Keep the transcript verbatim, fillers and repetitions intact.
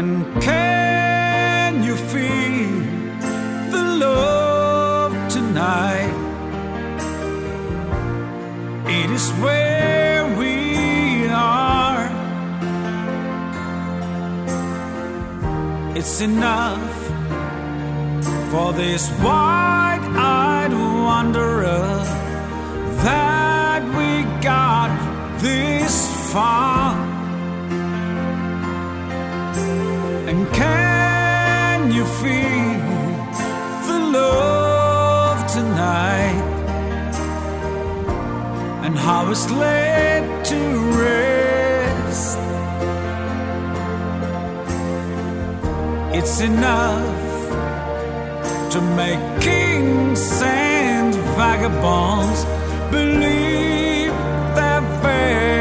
And can you feel the love tonight? It is where we are. It's enough for this wide-eyed wanderer that we got this far. And can you feel the love tonight? And how it's laid to rest. It's enough to make kings and vagabonds believe their faith.